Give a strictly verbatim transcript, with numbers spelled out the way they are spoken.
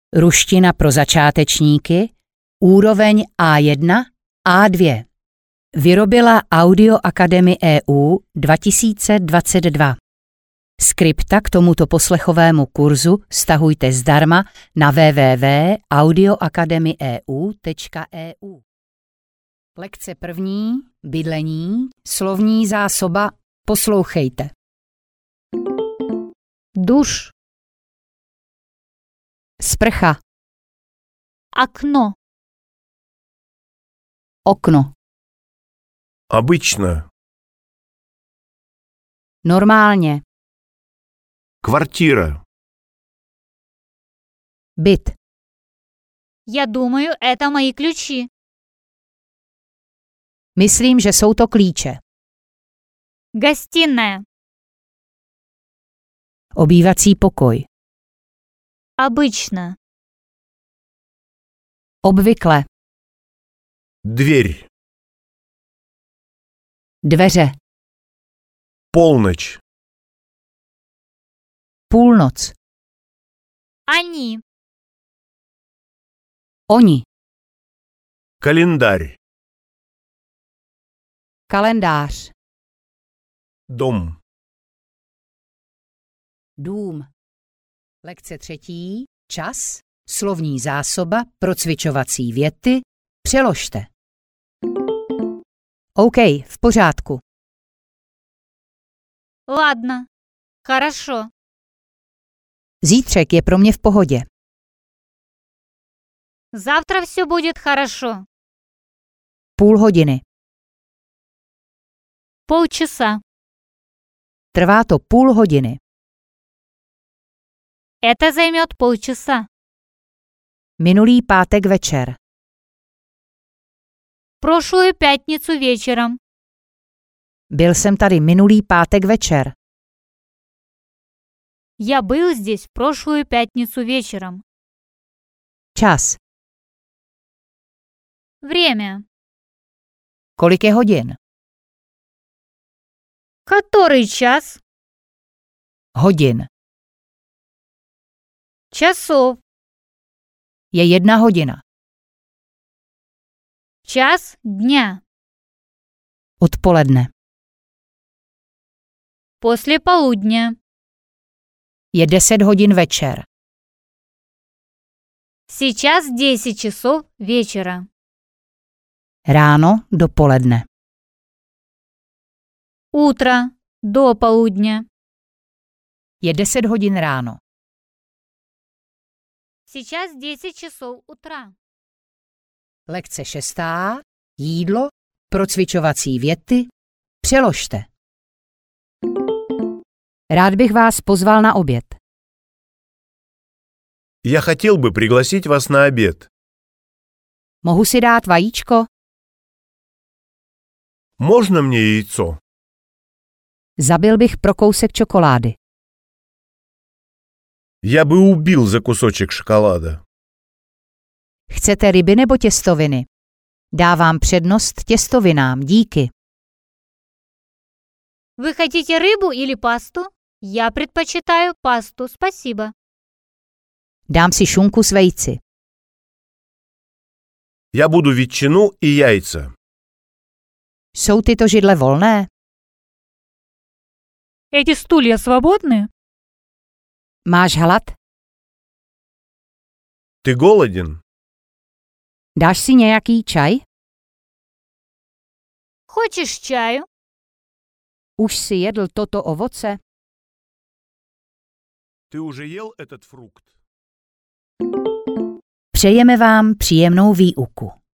Ruština pro začátečníky, úroveň A jedna, A dva. Vyrobila Audio Academy E U dva tisíce dvacet dva. Skripta k tomuto poslechovému kurzu stahujte zdarma na w w w tečka audio academy e u tečka e u. Lekce první, bydlení, slovní zásoba, poslouchejte. Душ. Sprcha, Окно. okno, Обычно. normálně, Квартира. byt, Я думаю, это мои ключи. myslím, že jsou to klíče. Гостиная. Obývací pokoj, Обычно. obvykle, Дверь. dveře, Полночь. půlnoc, Они. oni, Календарь. kalendář, Дом. dům. Lekce třetí, čas, slovní zásoba, procvičovací věty, přeložte. OK, v pořádku. Ладно. Хорошо. Zítřek je pro mě v pohodě. Завтра все будет хорошо. Půl hodiny. Полчаса. Trvá to půl hodiny. Это займет полчаса. Minulý pátek večer. Прошлую пятницу вечером. Byl jsem tady minulý pátek večer. Я был здесь в прошлую пятницу вечером. Čas. Время. Kolik je hodin? Который час? Hodin. Часов. Je jedna hodina. Час дня. Odpoledne. После полудня. Je deset hodin večer. Сейчас десять часов вечера. Ráno, dopoledne. Утро. До полудня. Je deset hodin ráno. Сейчас десять часов утра. Lekce šestá. Jídlo, procvičovací věty, přeložte. Rád bych vás pozval na oběd. Я хотел бы пригласить вас на обед. Mohu si dát vajíčko? Можно мне яйцо? Zabil bych pro kousek čokolády. Я бы убил за кусочек шоколада. Chcete ryby nebo těstoviny? Dávám přednost těstovinám, díky. Вы хотите рыбу или пасту? Я предпочитаю пасту, спасибо. Dám si šunku s vejci. Я буду ветчину и яйца. Jsou tyto židle volné? Эти стулья свободны? Máš hlad? Ты голоден? Dáš si nějaký čaj? Хочешь чаю? Už si jedl toto ovoce? Ты уже ел этот фрукт? Přejeme vám příjemnou výuku.